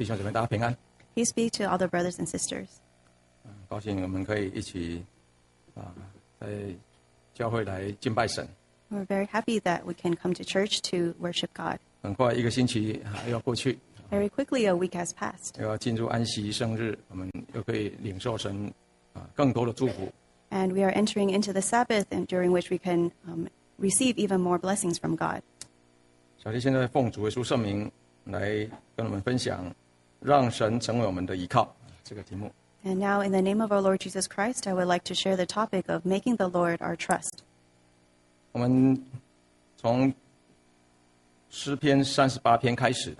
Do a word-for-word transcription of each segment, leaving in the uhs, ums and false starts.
弟兄姊妹，大家平安。 He speak to all the brothers and sisters. 高兴我们可以一起啊，在教会来敬拜神。 We're very happy that we can come to church to worship God. 很快一个星期还要过去， Very quickly, a week has passed, 又要进入安息生日，我们又可以领受神啊更多的祝福。 and we are entering into the Sabbath, and during which we can um, receive even more blessings from God. 小弟现在奉主耶稣圣名来跟我们分享，让神成为我们的依靠这个题目。 And now, in the name of our Lord Jesus Christ, I would like to share the topic of making the Lord our trust. 我们从诗篇三十八篇开始，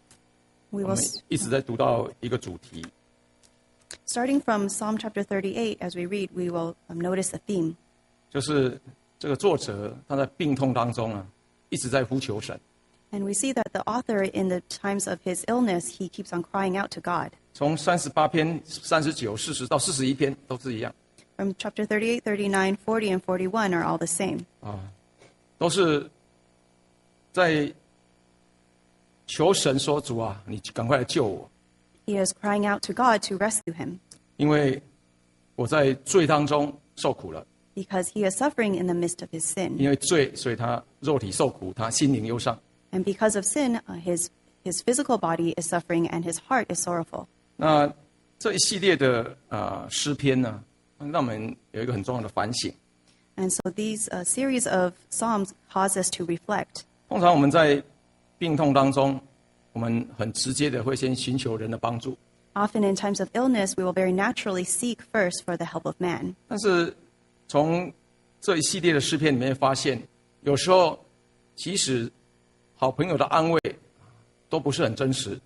We 我 will, 们一直在读到一个主题， starting from Psalm chapter thirty-eight, as we read, we will um, notice a theme. 就是这个作者他在病痛当中啊，一直在呼求神。 And we see that the author, in the times of his illness, he keeps on crying out to God. 从三十八篇、三十九、四十到四十一篇都是一样 From chapter thirty-eight, thirty-nine, forty, and forty-one are all the same. 啊，都是在求神说：“主啊，你赶快来救我， He is crying out to God to rescue him 因为我在罪当中受苦了。 because he is suffering in the midst of his sin. 因为罪，所以他肉体受苦，他心灵忧伤。 And because of sin, uh, his, his physical body is suffering and his heart is sorrowful. ” 那这一系列的啊、呃、诗篇呢，让我们有一个很重要的反省。 And so these uh, series of psalms cause us to reflect. 通常我们在病痛当中，我们很直接的会先寻求人的帮助。 Often in times of illness, we will very naturally seek first for the help of man. 但是从这一系列的诗篇里面发现，有时候即使好朋友的安慰都不是很真实。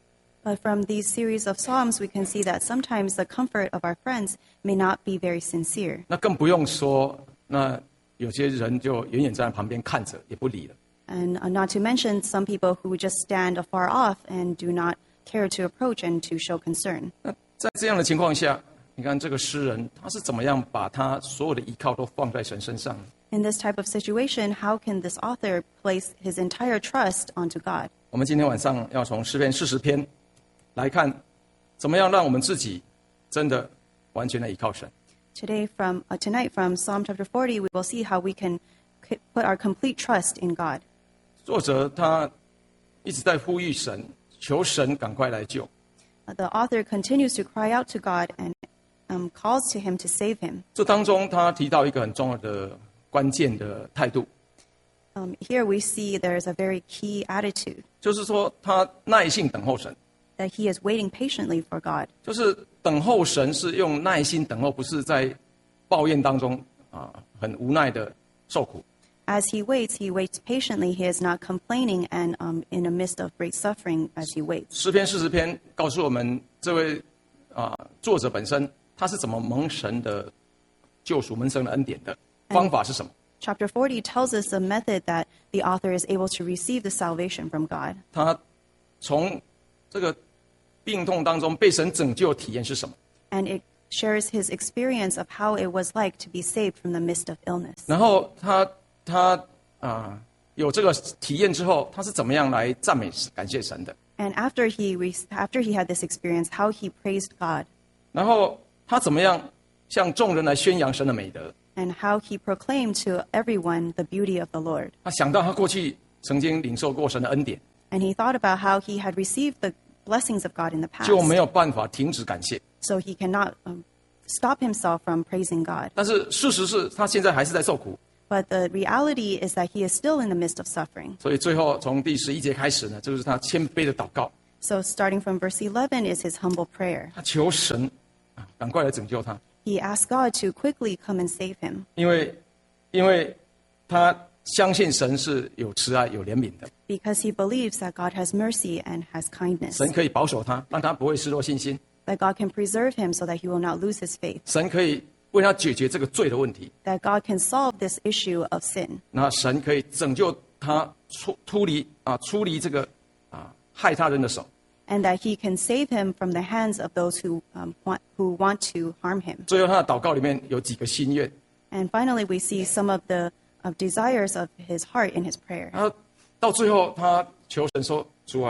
But from these series of psalms, we can see that sometimes the comfort of our friends may not be very sincere. 那更不用说，那有些人就远远在旁边看着，也不理了。 And uh, not to mention some people who just stand afar off and do not care to approach and to show concern. 那在这样的情况下，你看这个诗人他是怎么样把他所有的依靠都放在神身上呢？ In this type of situation, how can this author place his entire trust onto God? 我们今天晚上要从诗篇四十篇来看，怎么样让我们自己真的完全的依靠神。 Today, from uh, tonight, from Psalm chapter forty, we will see how we can c- put our complete trust in God. 作者他一直在呼吁神，求神赶快来救。 Uh, the author continues to cry out to God and um, calls to him to save him. 这当中他提到一个很重要的关键的态度， Um, here we see there is a very key attitude 就是说他耐心等候神， that he is waiting patiently for God. 就是等候神是用耐心等候，不是在抱怨当中啊很无奈的受苦。 As he waits, he waits patiently. He is not complaining and um, in the midst of great suffering as he waits. 诗篇四十篇告诉我们，这位啊作者本身他是怎么蒙神的救赎、蒙神的恩典的方法是什么？ Chapter forty tells us the method that the author is able to receive the salvation from God. 他从这个病痛当中被神拯救的体验是什么？ And it shares his experience of how it was like to be saved from the midst of illness. 然后他他啊、有这个体验之后，他是怎么样来赞美感谢神的？ And after he, re- after he had this experience, how he praised God 然后他怎么样向众人来宣扬神的美德？ and how he proclaimed to everyone the beauty of the Lord. 他想到他过去曾经领受过神的恩典， And he thought about how he had received the blessings of God in the past. 就没有办法停止感谢。 So he cannot um, stop himself from praising God. 但是事实是他现在还是在受苦， But the reality is that he is still in the midst of suffering. 所以最后从第十一节开始呢，这就是他谦卑的祷告， So starting from verse eleven is his humble prayer. 他求神啊赶快来拯救他， He asked God to quickly come and save him 因为因为他相信神是有慈爱、有怜悯的， because he believes that God has mercy and has kindness, 神可以保守他，让他不会失落信心， that God can preserve him so that he will not lose his faith, 神可以为他解决这个罪的问题， that God can solve this issue of sin, 那神可以拯救他出脱离啊出离这个啊害他人的手。 and that he can save him from the hands of those who, um, want, who want to harm him. 最后他的祷告里面有几个心愿， And finally, we see some of the of desires of his heart in his prayer. 然后到最后他求神说：“主啊，你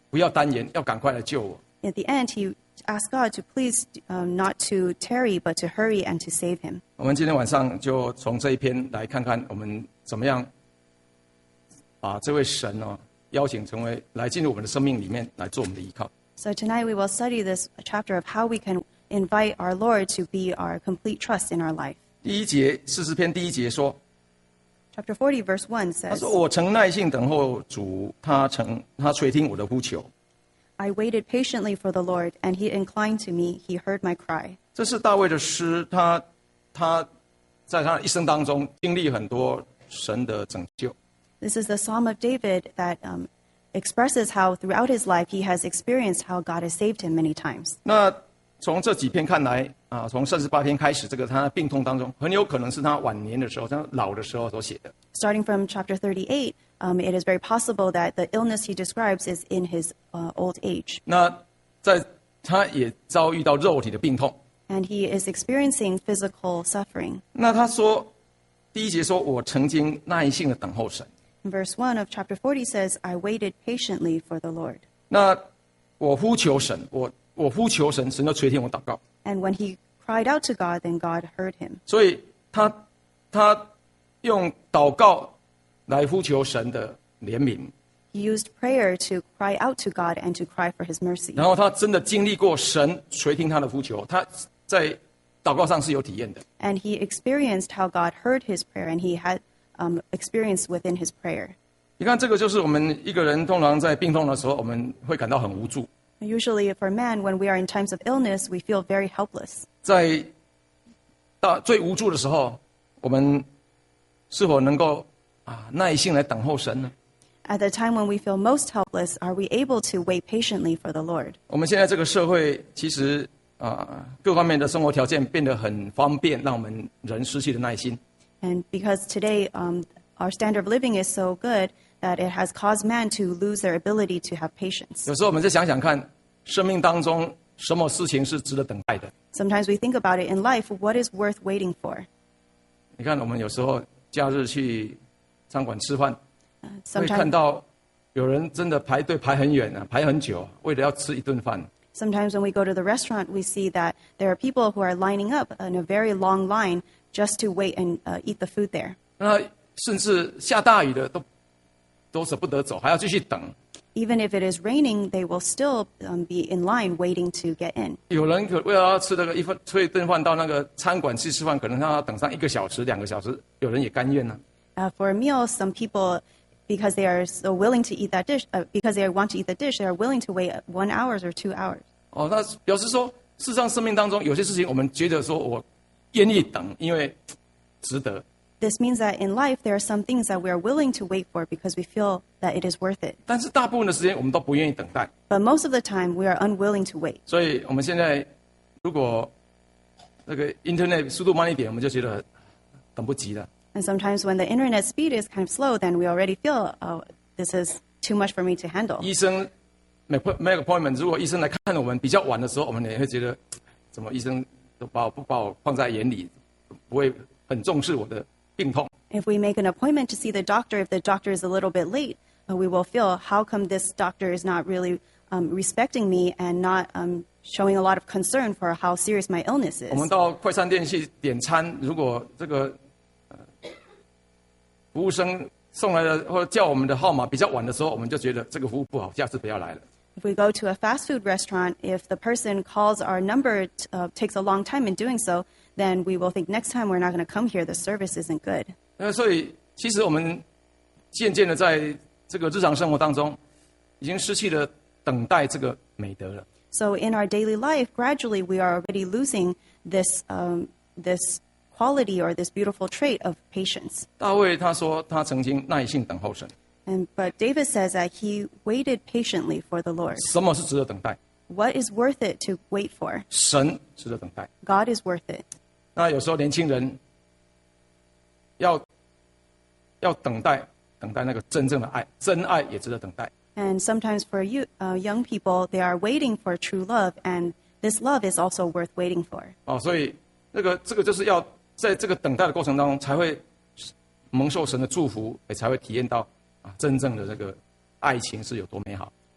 不要单言，要赶快来救我。 At the end, he asked God to please um, not to tarry, but to hurry and to save him. 我们今天晚上就从这一篇来看看，我们怎么样把这位神哦邀请成为来进入我们的生命里面来做我们的依靠。 So tonight we will study this chapter of how we can invite our Lord to be our complete trust in our life. 第一节四十篇第一节说， Chapter forty, verse one 他 says, 说：“我曾耐心等候主，他曾他垂听我的呼求。” I waited patiently for the Lord, and he inclined to me. He heard my cry. 这是大卫的诗，他他在他的一生当中经历很多神的拯救。 This is the Psalm of David that um, expresses how throughout his life he has experienced how God has saved him many times. 那从这几篇看来啊，从三十八篇开始，这个他的病痛当中，很有可能是他晚年的时候，他老的时候所写的。 Starting from chapter thirty-eight, um, it is very possible that the illness he describes is in his uh, old age. 那在他也遭遇到肉体的病痛。 And he is experiencing physical suffering. 那他说，第一节说：“我曾经耐心的等候神。” In verse one of chapter forty says, I waited patiently for the Lord. 那我呼求神，我我呼求神，神就垂听我祷告。 And when he cried out to God, then God heard him. 所以他他用祷告来呼求神的怜悯， He used prayer to cry out to God and to cry for his mercy. 然后他真的经历过神垂听他的呼求，他在祷告上是有体验的。 And he experienced how God heard his prayer, and he had um, experience within his prayer. 你看，这个就是我们一个人通常在病痛的时候，我们会感到很无助。 Usually for man, when we are in times of illness, we feel very helpless. 在大最无助的时候，我们是否能够啊耐心来等候神呢？ At the time when we feel most helpless, are we able to wait patiently for the Lord? 我们现在这个社会，其实啊各方面的生活条件变得很方便，让我们人失去了耐心。 And because today um, our standard of living is so good that it has caused man to lose their ability to have patience. 有时候我们再想想看，生命当中什么事情是值得等待的？ Sometimes we think about it in life, what is worth waiting for? 你看，我们有时候假日去餐馆吃饭， Uh, 会看 sometimes, 到有人真的排队排很远啊，排很久，为了要吃一顿饭。 sometimes when we go to the restaurant, we see that there are people who are lining up in a very long line just to wait and uh, eat the food there. 那甚至下大雨的都都舍不得走，还要继续等。 Even if it is raining, they will still um, be in line waiting to get in. 有人可为了要吃那个一份吃一顿饭，到那个餐馆去吃饭，可能他要等上一个小时、两个小时，有人也甘愿呢、 Uh, for a meal, some people, because they are so willing to eat that dish, uh, because they want to eat the dish, they are willing to wait one hours or two hours. 哦，那表示说，事实上生命当中有些事情，我们觉得说我愿意等，因为值得。 This means that in life, there are some things that we are willing to wait for because we feel that it is worth it. 但是大部分的时间我们都不愿意等待， But most of the time, we are unwilling to wait. 所以我们现在如果那个 Internet 速度慢一点，我们就觉得等不及了。 And sometimes when the internet speed is kind of slow, then we already feel, oh, this is too much for me to handle. 医生 make make appointment， 如果医生来看我们比较晚的时候，我们也会觉得，怎么医生都把我不把我放在眼里，不会很重视我的病痛。 If we make an appointment to see the doctor, if the doctor is a little bit late, uh, we will feel, how come this doctor is not really um, respecting me and not um, showing a lot of concern for how serious my illness 我们 is? 到快餐店去点餐，如果这个、呃、服务生送来的或者叫我们的号码比较晚的时候，我们就觉得这个服务不好，下次不要来了。 If we go to a fast food restaurant, if the person calls our number, t- uh, takes a long time in doing so, then we will think next time we're not going to come here, the service isn't good. 那所以，其实我们渐渐的在这个日常生活当中，已经失去了等待这个美德了。 So in our daily life, gradually we are already losing this, um, this quality or this beautiful trait of patience. 大卫他说，他曾经耐心等候神。 And, but David says that he waited patiently for the Lord. 什么是值得等待？ What is worth it to wait for? 神值得等待。 God is worth it. 那有时候年轻人要要等待，等待那个真正的爱，真爱也值得等待。 And sometimes for you, uh, young people, they are waiting for true love, and this love is also worth waiting for. 哦，所以那个这个就是要在这个等待的过程当中，才会蒙受神的祝福，也才会体验到啊真正的这个爱情是有多美好。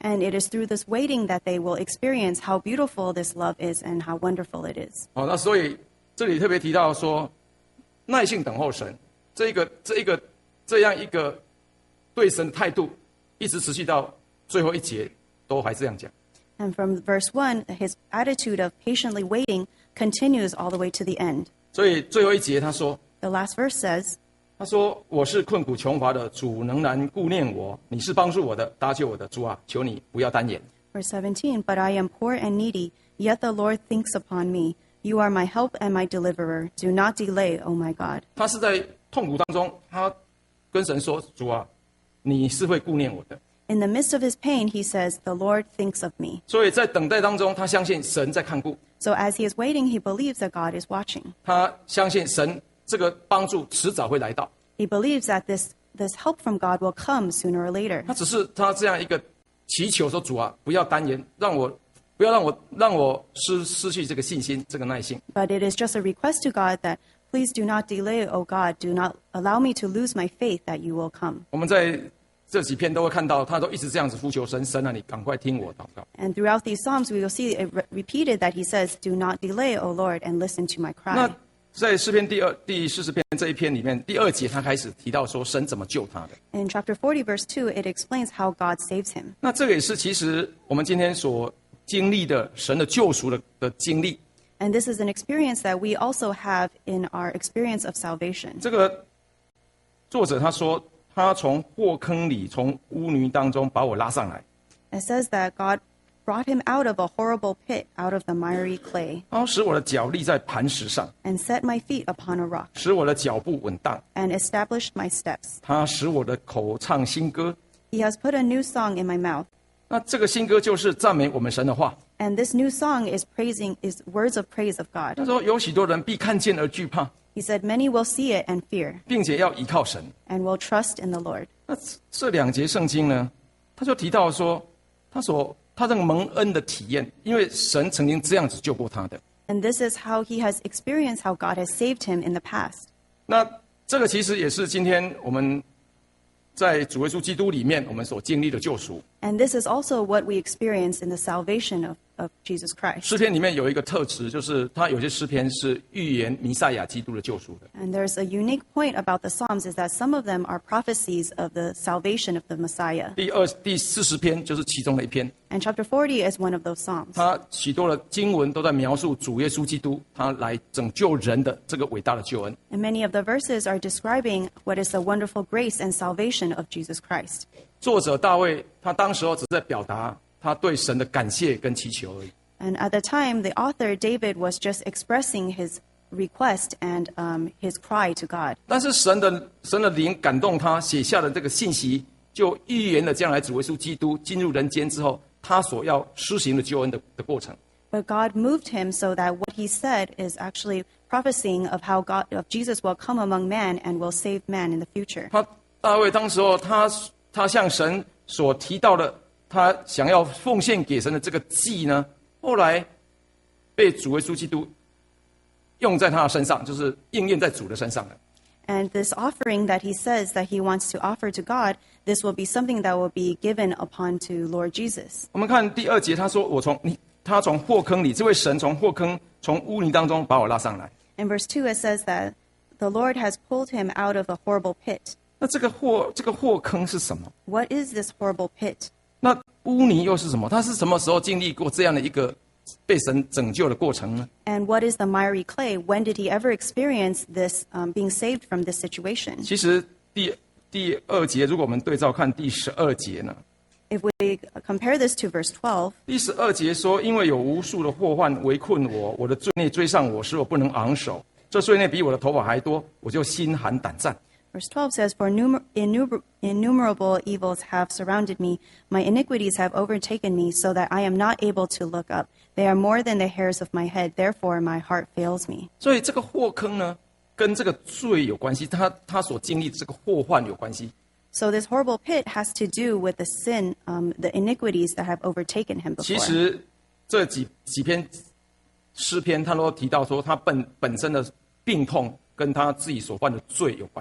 And it is through this waiting that they will experience how beautiful this love is and how wonderful it is. 好，那所以这里特别提到说，耐性等候神，这一个这一个这样一个对神的态度，一直持续到最后一节，都还这样讲。 And from verse one, his attitude of patiently waiting continues all the way to the end. 所以最后一节他说， The last verse says, 他说我是困苦穷乏的，主仍然顾念我，你是帮助我的，搭救我的，主啊，求你不要单言。 verse seventeen, But I am poor and needy, yet the Lord thinks upon me. You are my help and my deliverer. Do not delay, O my God. 他是在痛苦当中，他跟神说，主啊，你是会顾念我的。 In the midst of his pain, he says, The Lord thinks of me. 所以在等待当中，他相信神在看顾， So as he is waiting, he believes that God is watching. 他相信神这个帮助迟早会来到。 He believes that this, this help from God will come sooner or later. 他只是他这样一个祈求说，主啊，不要单言，让我不要让我让我失失去这个信心，这个耐性。 But it is just a request to God that, Please do not delay, O God. Do not allow me to lose my faith that you will come. 我们在这几篇都会看到，他都一直这样子呼求神，神啊，你赶快听我祷告。 And throughout these Psalms, we will see it re- repeated that he says, Do not delay, O Lord, and listen to my 那 cry. 在诗篇第二第四十篇这一篇里面，第二节他开始提到说神怎么救他的。 In chapter forty, verse two, it explains how God saves him. 那这个也是其实我们今天所经历的神的救赎的的经历。 And this is an experience that we also have in our experience of salvation. 这个作者他说，他从祸坑里，从污泥当中把我拉上来， It says that God brought him out of a horrible pit, out of the miry clay, 然后使我的脚立在磐石上， and set my feet upon a rock, 使我的脚步稳当。 and established my steps. 他使我的口唱新歌。 He has put a new song in my mouth. 那这个新歌就是赞美我们神的话。 And this new song is praising is words of praise of 他 God. 说有许多人必看见而惧怕， He said, Many will see it and fear, 并且要依靠神。 and will trust in the Lord. 那这两节圣经呢，他就提到说，他所他这个蒙恩的体验，因为神曾经这样子救过他的。 And this is how he has experienced how God has saved him in the past. 那这个其实也是今天我们在主耶稣基督里面我们所经历的救赎。 And this is also what we experience in the salvation of, of Jesus Christ. 诗篇里面有一个特质，就是它有些诗篇是预言弥赛亚基督的救赎的。 And there's a unique point about the Psalms is that some of them are prophecies of the salvation of the Messiah. 第二第四十篇就是其中的一篇， And chapter forty is one of those Psalms. 它许多的经文都在描述主耶稣基督他来拯救人的这个伟大的救恩。 And many of the verses are describing what is the wonderful grace and salvation of Jesus Christ. 作者大卫他当时候只是在表达他对神的感谢跟祈求而已。 And at the time, the author, David, was just expressing his request and um, his cry to God. 但是神的神的灵感动他写下的这个信息，就预言了将来主耶稣基督进入人间之后，他所要施行的救恩的的过程。 But God moved him so that what he said is actually prophesying of how God of Jesus will come among man and will save man in the future. 他大卫当时候他他向神所提到的，他想要奉献给神的这个祭呢，后来被主耶稣基督用在他的身上，就是应验在主的身上了。 And this offering that he says that he wants to offer to God, this will be something that will be given upon to Lord Jesus. 我们看第二节，他说：“我从你，他从祸坑里，这位神从祸坑、从污泥当中把我拉上来。 In verse two, it says that the Lord has pulled him out of a horrible pit. ” 那这个祸，这个祸坑是什么？ What is this horrible pit? 那污泥又是什么？他是什么时候经历过这样的一个被神拯救的过程呢？ And what is the miry clay? When did he ever experience this um, being saved from this situation? 其实第第二节，如果我们对照看第十二节呢， If we compare this to verse twelve, 第十二节说：“因为有无数的祸患围困我，我的罪孽追上我，使我不能昂首。这罪孽比我的头发还多，我就心寒胆战。” verse twelve says, For numer- innumer- innumerable evils have surrounded me. My iniquities have overtaken me, so that I am not able to look up. They are more than the hairs of my head. Therefore, my heart fails me. 所以这个祸坑呢，跟这个罪有关系，他他所经历的这个祸患有关系。 So this horrible pit has to do with the sin, um, the iniquities that have overtaken him 其 before. 实这几几篇诗篇，他都提到说，他本本身的病痛跟他自己所犯的罪有关联。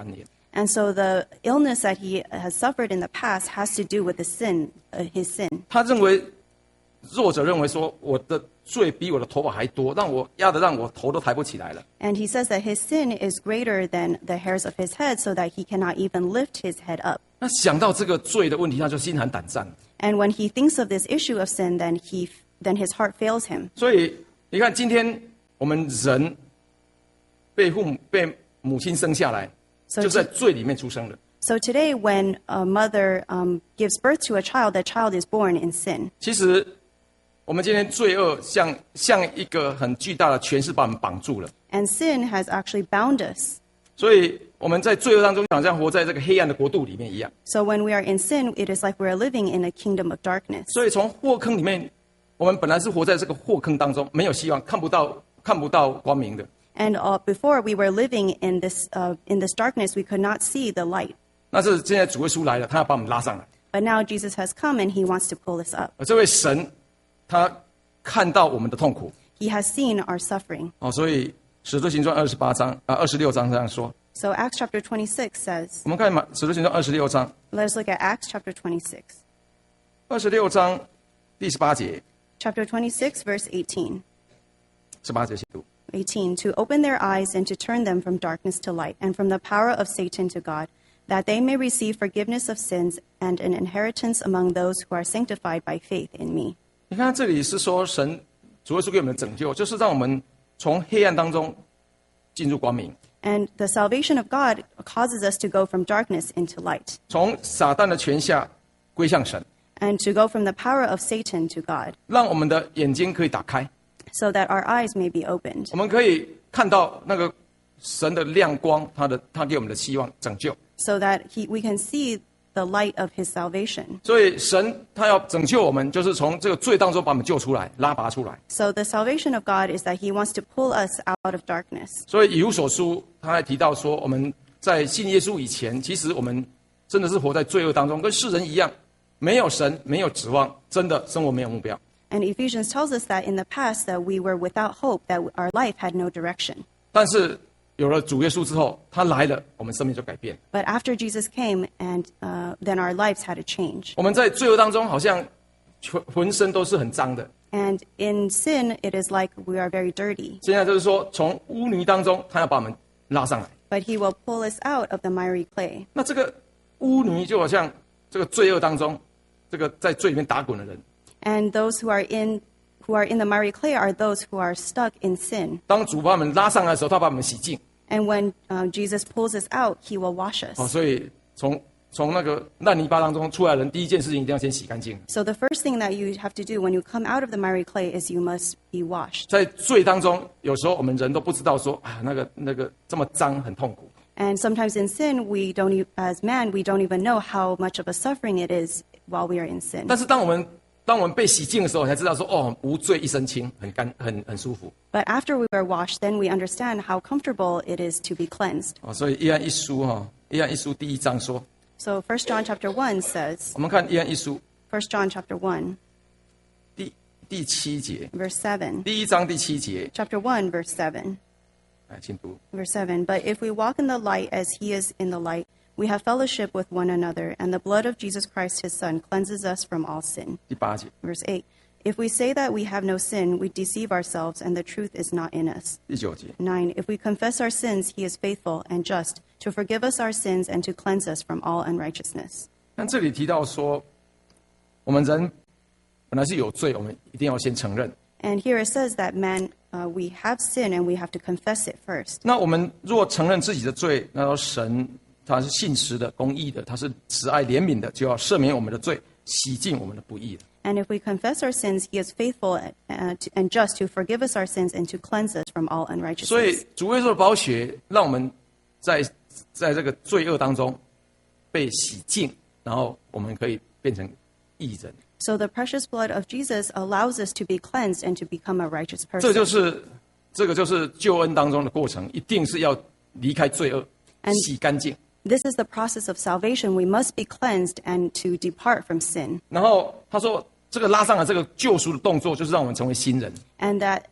And so the illness that he has suffered in the past has to do with the sin, uh, his sin. 他认为弱者认为说，我的罪比我的头发还多，让我压得让我头都抬不起来了。 And he says that his sin is greater than the hairs of his head, so that he cannot even lift his head up. 那想到这个罪的问题，他就心寒胆战。 And when he thinks of this issue of sin, then he then his heart fails him. 所以你看，今天我们人被父母被母亲生下来， So 就是在罪里面出生的。 So today, when a mother um, gives birth to a child, the child is born in sin. 其实我们今天罪恶像像一个很巨大的权势把我们绑住了， And sin has actually bound us. 所以我们在罪恶当中，好像活在这个黑暗的国度里面一样。 So when we are in sin, it is like we are living in a kingdom of darkness. 所以从祸坑里面，我们本来是活在这个祸坑当中，没有希望，看不到看不到光明的。 And uh, before we were living in this uh, in this darkness, we could not see the light. 但是现在主耶稣来了，他要把我们拉上来。 But now Jesus has come and he wants to pull us up. 而这位神，他看到我们的痛苦 He has seen our suffering. 哦，所以使徒行传二十八章啊二十六章这样说。 So Acts chapter twenty-six says, 我们看嘛，使徒行传二十六章， let us look at Acts chapter twenty-six. 二十六章第十八节， Chapter twenty-six, verse eighteen. 十八节写读。 eighteen, to open their eyes and to turn them from darkness to light and from the power of Satan to God, that they may receive forgiveness of sins and an inheritance among those who are sanctified by faith in me. 你看这里是说神主耶稣给我们的拯救，就是让我们从黑暗当中进入光明， And the salvation of God causes us to go from darkness into light 从撒旦的权下归向神， and to go from the power of Satan to God, 让我们的眼睛可以打开， so that our eyes may be opened, 我们可以看到那个神的亮光，他的他给我们的希望拯救。 so that he, we can see the light of his salvation. 所以神他要拯救我们，就是从这个罪当中把我们救出来，拉拔出来。 So the salvation of God is that he wants to pull us out of darkness. 所以以弗所书他还提到说，我们在信耶稣以前，其实我们真的是活在罪恶当中，跟世人一样，没有神，没有指望，真的生活没有目标。 And Ephesians tells us that in the past that we were without hope, that our life had no direction. 但是有了主耶稣之后，他来了，我们生命就改变。 But after Jesus came, and uh, then our lives had to change. 我们在罪恶当中，好像浑浑身都是很脏的。 And in sin, it is like we are very dirty. 现在就是说，从污泥当中，他要把我们拉上来。 But he will pull us out of the miry clay. 那这个污泥就好像这个罪恶当中，这个在罪里面打滚的人。 And those who are in who are in the miry clay are those who are stuck in sin. 当主把我们拉上来的时候，他把我们洗净。 And when uh, Jesus pulls us out, he will wash us. 哦，所以从从那个烂泥巴当中出来的人，第一件事情一定要先洗干净。 So the first thing that you have to do when you come out of the miry clay is you must be washed. 在罪当中，有时候我们人都不知道说啊，那个那个这么脏，很痛苦。 And sometimes in sin, we don't, e- as man, we don't even know how much of a suffering it is while we are in sin. 但是当我们当我们被洗净的时候，才知道说哦，无罪一身轻，很干，很很舒服。 But after we are washed, then we understand how comfortable it is to be cleansed. 哦，所以约翰一书哈，约翰一书第一章说， So First John chapter one says, 我们看约翰一书 First John chapter one, 第第七节， verse seven. 第一章第七节， Chapter one, verse seven. 来，请读。 Verse seven. But if we walk in the light as he is in the light, we have fellowship with one another, and the blood of Jesus Christ his Son cleanses us from all sin. 第八节， Verse eight. If we say that we have no sin, we deceive ourselves, and the truth is not in us. 第九节， nine. If we confess our sins, he is faithful and just to forgive us our sins and to cleanse us from all unrighteousness. 但这里提到说，我们人本来是有罪，我们一定要先承认。 And here it says that man, uh, we have sin and we have to confess it first. 那我们若承认自己的罪，那么神他是信实的、公义的，他是慈爱怜悯的，就要赦免我们的罪，洗净我们的不义的。 And if we confess our sins, he is faithful uh, to, and just to forgive us our sins and to cleanse us from all 所以 unrighteousness. 主耶稣的宝血让我们在在这个罪恶当中被洗净，然后我们可以变成义人。 So the precious blood of Jesus allows us to be cleansed and to become a righteous 这 person. 就是这个就是救恩当中的过程，一定是要离开罪恶， And- 洗干净。 This is the process of salvation. We must be cleansed and to depart from sin. 然后他说，这个拉上来这个救赎的动作，就是让我们成为新人。 And that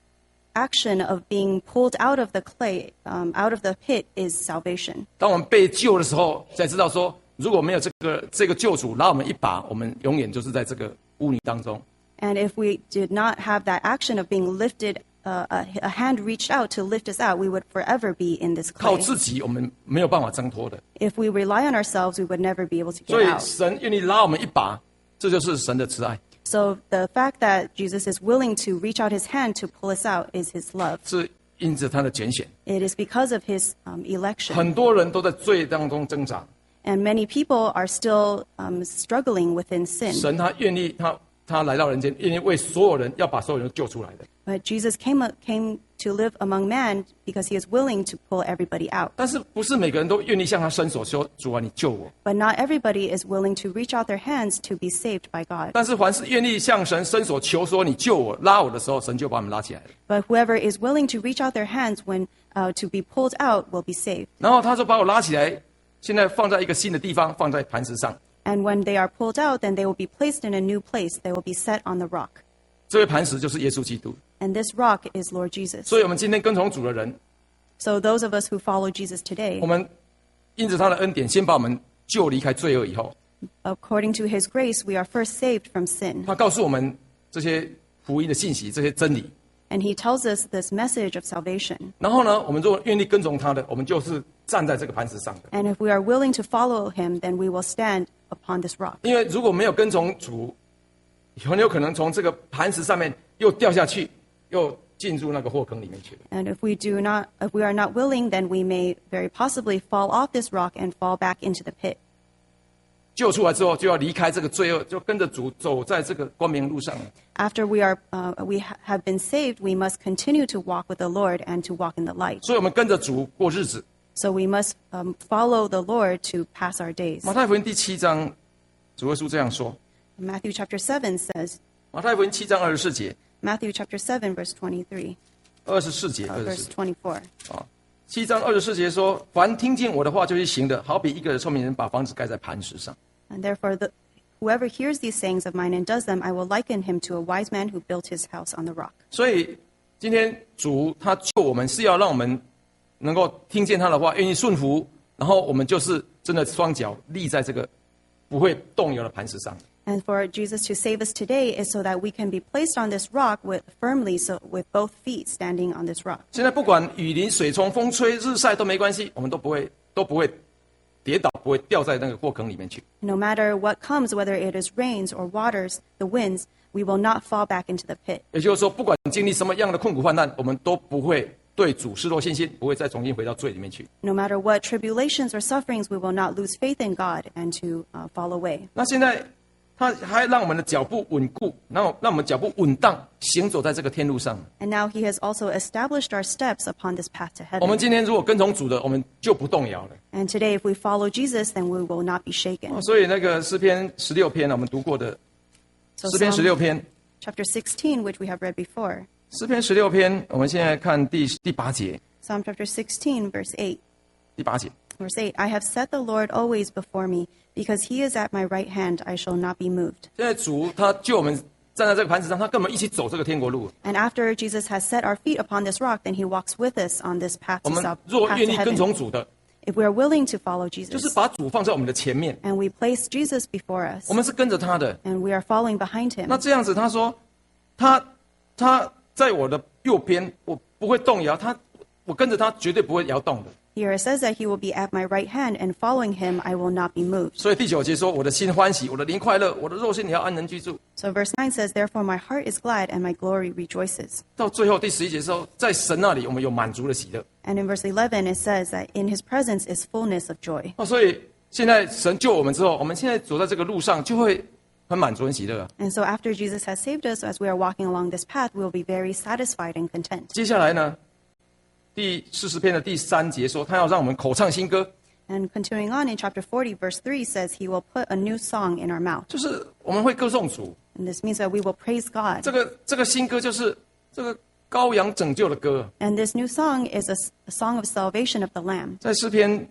action of being pulled out of the clay, um, out of the pit, is salvation. 当我们被救的时候，才知道说，如果没有这个这个救主拉我们一把，我们永远就是在这个污泥当中。 And if we did not have that action of being lifted, uh, a, a hand reached out to lift us out, we would forever be in this 靠 clay. 自己，我们没有办法挣脱的。 If we rely on ourselves, we would never be able to 所 get 以 out. 神愿意拉我们一把，这就是神的慈爱， So the fact that Jesus is willing to reach out his hand to pull us out is his love. 是因着他的拣选。 It is because of his um, election. 很多人都在罪当中挣扎， And many people are still um, struggling within sin. 神他愿意他他来到人间，愿意为所有人要把所有人都救出来的。 But Jesus came, came to live among men because he is willing to pull everybody out. 但是不是每个人都愿意向他伸手说：“主啊，你救我。” But not everybody is willing to reach out their hands to be saved by God. 但是凡是愿意向神伸手求说你救我、拉我的时候，神就把我们拉起来了。 But whoever is willing to reach out their hands when uh, to be pulled out will be saved. 然后他就把我拉起来，现在放在一个新的地方，放在磐石上。 And when they are pulled out, then they will be placed in a new place. They will be set on the rock. 这位磐石就是耶稣基督。 And this rock is Lord Jesus. 所以，我们今天跟从主的人， So those of us who follow Jesus today, 我们因着他的恩典，先把我们救离开罪恶以后， according to his grace, we are first saved from sin. 他告诉我们这些福音的信息、这些真理。 And he tells us this message of salvation. 然后呢，我们如果愿意跟从他的，我们就是站在这个磐石上的。 And if we are willing to follow him, then we will stand upon this rock. 因为如果没有跟从主，很有可能从这个磐石上面又掉下去，又进入那个祸坑里面去了。 And if we do not, if we are not willing, then we may very possibly fall off this rock and fall back into the pit. 救出来之后，就要离开这个罪恶，就跟着主走在这个光明路上。 After we are, uh, we ha- have been saved, we must continue to walk with the Lord and to walk in the light. 所以，我们跟着主过日子。 So we must um, follow the Lord to pass our days. 马太福音第七章，主耶稣这样说： Matthew chapter seven says, 马太福音七章二十四节， Matthew chapter seven, verse twenty-three, 二十四节， uh, 二十 verse 四 twenty-four. 啊，七章二十四节说：凡听见我的话就去行的，好比一个聪明人把房子盖在磐石上。 And therefore, the, whoever hears these sayings of mine and does them, I will liken him to a wise man who built his house on the rock. 所以今天主他救我们是要让我们能够听见他的话，愿意顺服，然后我们就是真的双脚立在这个不会动摇的磐石上。 And for Jesus to save us today is so that we can be placed on this rock with, firmly, so with both feet standing on this rock. 现在不管雨淋、水冲、风吹、日晒都没关系，我们都不会都不会跌倒，不会掉在那个祸坑里面去。 No matter what comes, whether it is rains or waters, the winds, we will not fall back into the pit. 也就是说，不管经历什么样的困苦患难，我们都不会对主失落信心，不会再重新回到罪里面去。 No matter what tribulations or sufferings, we will not lose faith in God and to uh, fall away. 那现在他还让我们的脚步稳固，然后让我们脚步稳当，行走在这个天路上。 And now he has also established our steps upon this path to 我们 heaven. 今天如果跟从主的，我们就不动摇了。 And today, if we follow Jesus, then we will not be shaken. 哦所以那个诗篇十六篇呢，我们读过的 So 诗篇十六 Psalm 篇， chapter sixteen, which we have read before. 诗篇十六篇，我们现在看第第八节， Psalm chapter sixteen, verse eight. 第八节。 Verse eight, I have set the Lord always before me, because he is at my right hand, I shall not be moved. 现在主他救我们站在这个磐石上，他跟我们一起走这个天国路。 And after Jesus has set our feet upon this rock, then he walks with us on this path 我 to, 们 sal- 若 path 愿 to 意跟 heaven. 从主的， If we are willing to follow 就 Jesus, 是把主放在我们的前面， and we place Jesus before us, 我们是跟着他的。 and we are following behind him, 那这样子，他说，他他在我的右边，我不会动摇，他我跟着他绝对不会摇动的。 here it says that he will be at my right hand, and following him, I will not be moved. 所以第九节说，我的心欢喜，我的灵快乐，我的肉身也要安然居住。 So verse nine says, Therefore my heart is glad, and my glory rejoices. 到最后第十一节说，在神那里我们有满足的喜乐。 And in verse eleven, it says that in his presence is fullness of joy. 哦，所以现在神救我们之后，我们现在走在这个路上，就会很满足、很喜乐啊。 And so after Jesus has saved us, as we are walking along this path, we will be very satisfied and content. 接下来呢，第四十篇的第三节说，他要让我们口唱新歌， And continuing on in chapter forty, verse three says, He will put a new song in our mouth. 就是我们会歌颂主。 And this means that we will praise God. 这个这个新歌就是这个羔羊拯救的歌。 And this new song is a, a song of salvation of the Lamb. 在诗篇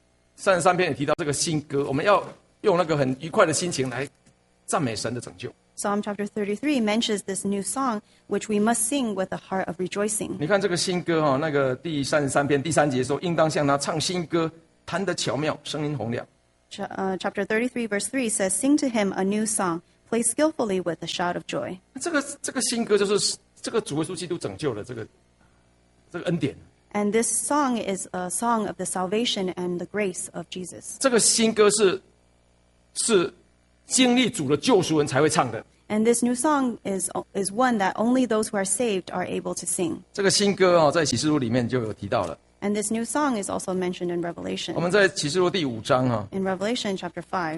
三十三篇也提到这个新歌，我们要用那个很愉快的心情来赞美神的拯救。 Psalm chapter thirty-three mentions this new song, which we must sing with a heart of rejoicing. 你看这个新歌哈、哦，那个第三十三篇第三节说，应当向他唱新歌，弹得巧妙，声音洪亮。 Ch- uh, chapter thirty-three, verse three says, Sing to him a new song, play skillfully with a shout of joy. 这个这个新歌就是这个主耶稣基督拯救的这个这个恩典。 And this song is a song of the salvation and the grace of Jesus. 这个新歌是是经历主的救赎人才会唱的。 And this new song is, is one that only those who are saved are able to sing. 这个新歌哦，在启示录里面就有提到了。 And this new song is also mentioned in Revelation. 我们在启示录第五章哈、哦， In Revelation chapter five,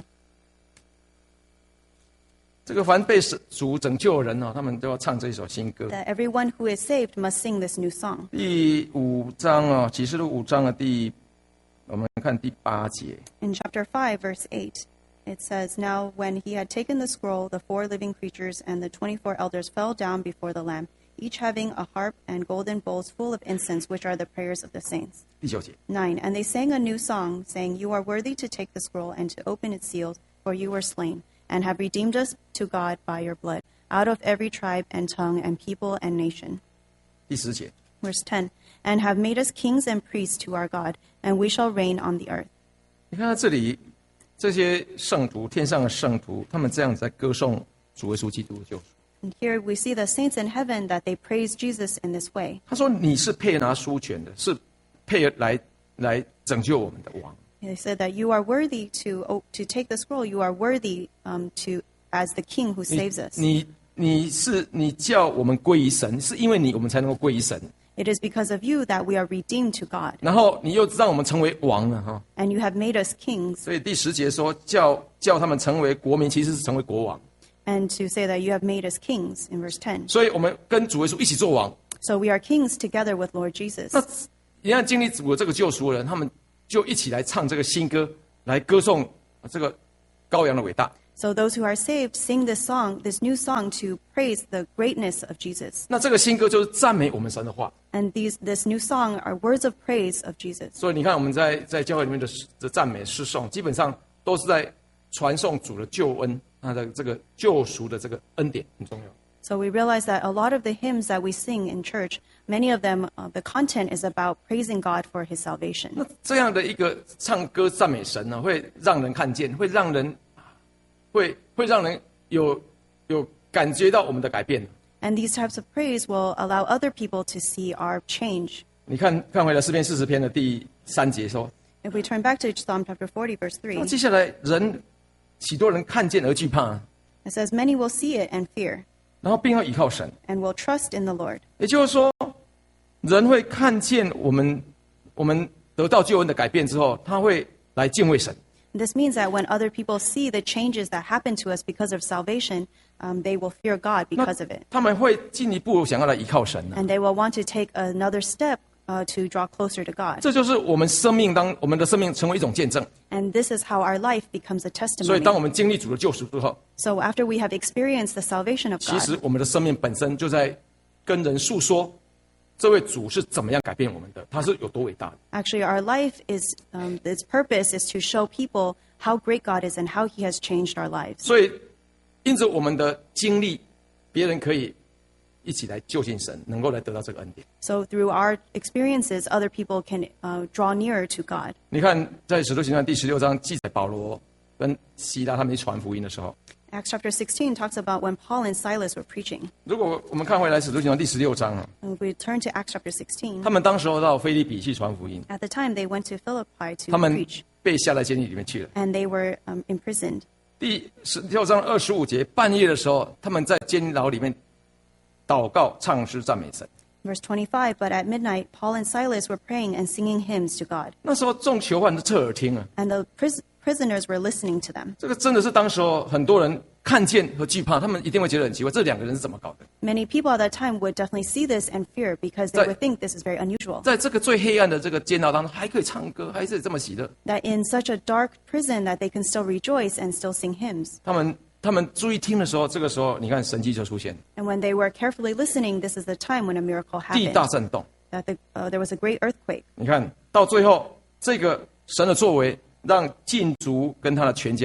这个凡被主拯救的人哦，他们都要唱这一首新歌。 that everyone who is saved must sing this new song. 第五章哦，启示录五章的第，我们看第八节。 In chapter five, verse eight, it says, Now when he had taken the scroll, the four living creatures and the twenty-four elders fell down before the Lamb, each having a harp and golden bowls full of incense, which are the prayers of the saints. 第九节， nine. And they sang a new song, saying, You are worthy to take the scroll and to open its seals, for you were slain, and have redeemed us to God by your blood, out of every tribe and tongue and people and nation. 第十节， Verse ten. And have made us kings and priests to our God, and we shall reign on the earth. 你看到这里，这些圣徒，天上的圣徒，他们这样在歌颂主耶稣基督的救赎。 And here we see the saints in heaven that they praise Jesus in this way. 他说：“你是配拿书权的，是配来来拯救我们的王。” They said that you are worthy to oh, to take the scroll. You are worthy um, to as the king who 你 saves us. 你你是你叫我们归于神，是因为你我们才能够归于神。 It is because of you that we are redeemed to God, 然后你又让我们成为王了哈。 and you have made us kings. 所以第十节说叫叫他们成为国民，其实是成为国王。 And to say that you have made us kings in verse ten. 所以我们跟主耶稣一起做王。 So we are kings together with Lord Jesus. 那你看经历主的这个救赎的人，他们就一起来唱这个新歌，来歌颂这个羔羊的伟大。 So those who are saved sing this song, this new song, to praise the greatness of Jesus. 那这个新歌就是赞美我们神的话。 And these this new song are words of praise of Jesus. 所以你看我们在在教会里面的的赞美诗颂，基本上都是在传颂主的救恩，他的这个救赎的这个恩典很重要。 So we realize that a lot of the hymns that we sing in church, many of them, uh, the content is about praising God for his salvation. 那这样的一个唱歌赞美神呢，会让人看见，会让人会会让人有有感觉到我们的改变。 And these types of praise will allow other people to see our change. 你看看回来诗篇四十篇的第三节说， If we turn back to Psalm chapter forty, verse 那 three, 接下来人许多人看见而惧怕， it says, Many will see it and fear, 然后并要依靠神。 and will trust in the Lord. 也就是说，人会看见我们我们得到救恩的改变之后，他会来敬畏神。 This means that when other people see the changes that happen to us because of salvation, um, they will fear God 那 because of it. 他们会进一步想要来依靠神呢、 And they will want to take another step uh, to draw closer to God. 这就是我们生命当我们的生命成为一种见证。 And this is how our life becomes a 所以，当 testimony. 我们经历主的救赎之后， So after we have experienced the salvation of 其实 God, 我们的生命本身就在跟人诉说，这位主是怎么样改变我们的，他是有多伟大的。 actually our life is, um, its purpose is to show people how great God is and how he has changed our lives. 所以，因着我们的经历，别人可以一起来就近神，能够来得到这个恩典。 So through our experiences, other people can uh, draw nearer to God. 你看，在使徒行传第十六章记载保罗跟希拉他们去传福音的时候， Acts chapter sixteen talks about when Paul and Silas were preaching. 如果我们看回来使徒行传第十六章啊， And if we turn to Acts chapter sixteen, 他们当时候到腓立比去传福音， at the time they went to Philippi to 他们 preach, 被下在监狱里面去了。 and they were um, imprisoned. 第十六章二十五节，半夜的时候，他们在监牢里面祷告、唱诗、赞美神。 Verse twenty-five, but at midnight, Paul and Silas were praying and singing hymns to God, 那时候众囚犯都侧耳听啊， and the pris- prisoners were listening to them. 这个真的是当时候很多人看见和惧怕，他们一定会觉得很奇怪，这两个人是怎么搞的？ Many people at that time would definitely see this and fear because they Right. would think this is very unusual. 在这个最黑暗的这个监牢当中，还可以唱歌，还是这么喜乐。 That in such a dark prison that they can still rejoice and still sing hymns. 他们他们注意听的时候，这个时候你看神迹就出现， And when they were carefully listening, this is the time when a miracle 地 happened. 大震动。 That the, uh, there was a great earthquake. 你看到最后，这个神的作为让禁足跟他的全家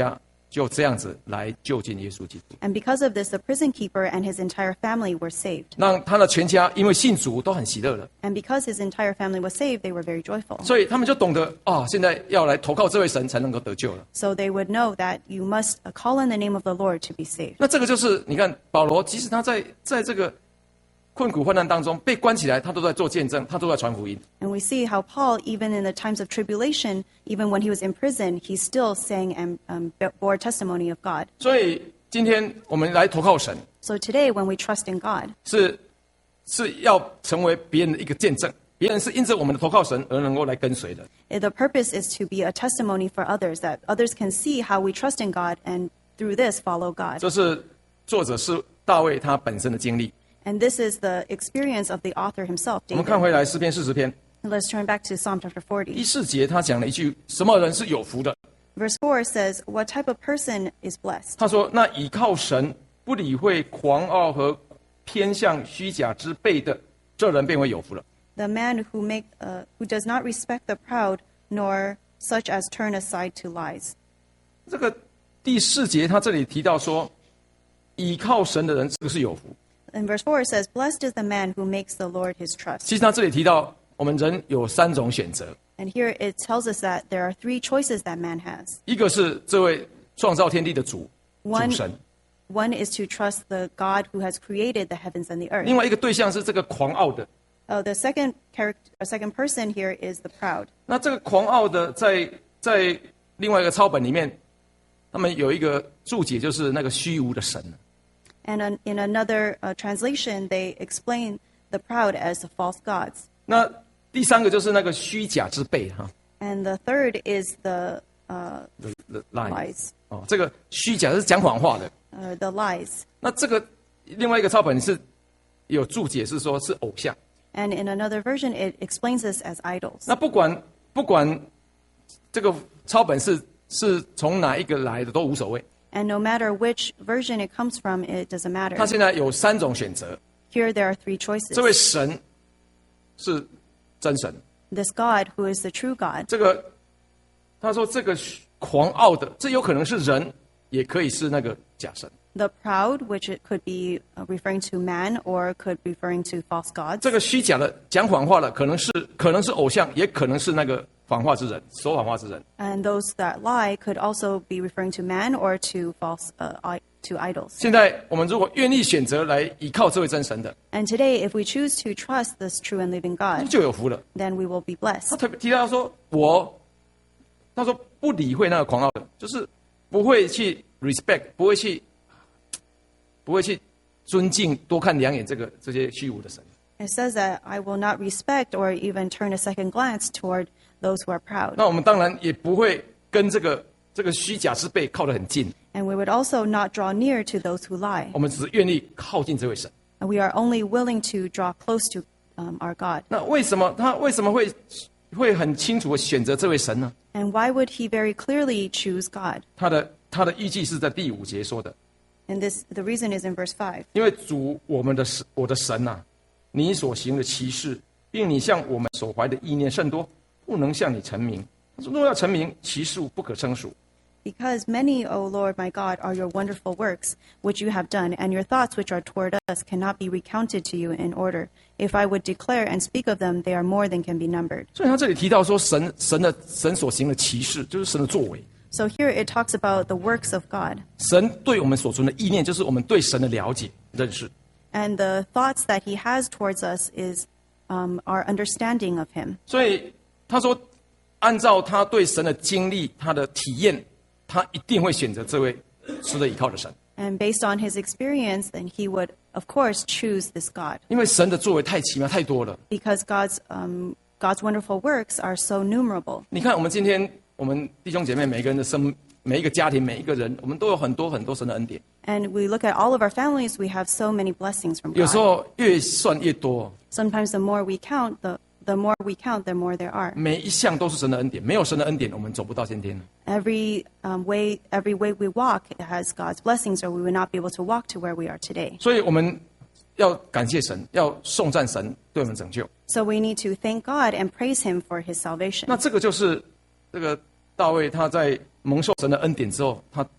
就这样子来就近耶稣基督， And because of this, the prison keeper and his entire family were saved. 让他的全家因为信主都很喜乐了， And because his entire family was saved, they were very joyful. 所以他们就懂得啊，现在要来投靠这位神才能够得救了。 So they would know that you must uh, call on the name of the Lord to be saved. 那这个就是你看保罗，即使他在在这个困苦患难当中被关起来，他都在做见证，他都在传福音。 And we see how Paul, even in the times of tribulation, even when he was in prison, he still sang and um, bore testimony of God. 所以今天我们来投靠神， So today, when we trust in God, 是是要成为别人的一个见证，别人是因着我们的投靠神而能够来跟随的。 the purpose is to be a testimony for others, that others can see how we trust in God and through this follow God. 这是作者是大卫他本身的经历。 And this is the experience of the author himself, 我们看 David. 回来诗篇四十篇 Let's turn back to Psalm chapter 第 forty. 四节，他讲了一句：什么人是有福的？ Verse four says, What type of person is blessed? 他说：那倚靠神，不理会狂傲和偏向虚假之辈的，这人便为有福了。 The man who make uh, who does not respect the proud, nor such as turn aside to lies. 这个第四节他这里提到说，倚靠神的人，这个是有福。 In verse four, it says, Blessed is the man who makes the Lord his trust. 其实他这里提到，我们人有三种选择， And here it tells us that there are three choices that man has. 一个是这位创造天地的主， One, 主神； one is to trust the God who has created the heavens and the earth. 另外一个对象是这个狂傲的。 Oh, the second character, a second person here is the proud. 那这个狂傲的在，在另外一个抄本里面，他们有一个注解，就是那个虚无的神。 And an, in another uh, translation, they explain the proud as the false gods. 那第三个就是那个虚假之辈哈 And the third is the uh, ，the the lies lies. 哦，这个虚假是讲谎话的。 Uh, the lies. 那这个另外一个抄本是有注解，是说是偶像。 And in another version, it explains this as idols. 那不管不管这个抄本是是从哪一个来的都无所谓。 And no matter which version it comes from, it doesn't matter. 他现在有三种选择， Here there are three 这 choices. 位神是真神， This God, who is the true God, 这个他说这个狂傲的，这有可能是人，也可以是那个假神。 the proud, which it could be uh, referring to man or could be referring to false gods. 这个虚假的讲谎话的，可能是可能是偶像，也可能是那个谎话之人，说谎话之人。 And those that lie could also be referring to man or to false uh, I- to idols. 现在我们如果愿意选择来依靠这位真神的， And today, if we choose to trust this true and living God, 就有福了。 then we will be 他 blessed. 特别提到说，我他说不理会那个狂傲的，就是不会去 respect，不会去不会去尊敬，多看两眼这个这些虚无的神。 It says that I will not respect or even turn a second glance toward those who are proud. 那我们当然也不会跟这个这个虚假之辈靠得很近， And we would also not draw near to those who lie. 我们只是愿意靠近这位神。 And we are only willing to draw close to um, our God. 那为什么他为什么会会很清楚的选择这位神呢？ And why would he very clearly choose God? 他的他的依据是在第五节说的， And this, the reason is in verse five. 因为主我们的神我的神呐、啊，你所行的奇事，并你向我们所怀的意念甚多，不能向你陈明。他说：若要陈明，其数不可称数。 Because many, O Lord my God, are your wonderful works which you have done, and your thoughts which are toward us cannot be recounted to you in order. If I would declare and speak of them, they are more than can be numbered. 所以他这里提到说神神的神所行的奇事，就是神的作为。 So here it talks about the works of God. 神对我们所存的意念，就是我们对神的了解认识。 And the thoughts that he has towards us is um, our understanding of him. 所以他说，按照他对神的经历、他的体验，他一定会选择这位值得依靠的神， And based on his experience, then he would, of course, choose this God. 因为神的作为太奇妙、太多了。 Because God's, um, God's wonderful works are so numerable. 你看，我们今天我们弟兄姐妹每个人的生，每一个家庭、每一个人，我们都有很多很多神的恩典。 And we look at all of our families, we have so many blessings from 有时 God. 候越算越多， Sometimes the more we count, the, the more we count, the more there are. 每一项都是神的恩典。没有神的恩典，我们走不到今天。 Every um, way, every way we walk has God's blessings, or we would not be able to walk to where we are today. 所以我们要感谢神，要颂赞神对我们拯救。 So we need to thank God and praise him for his salvation. 那这个就是这个大卫他在蒙受神的恩典之后，他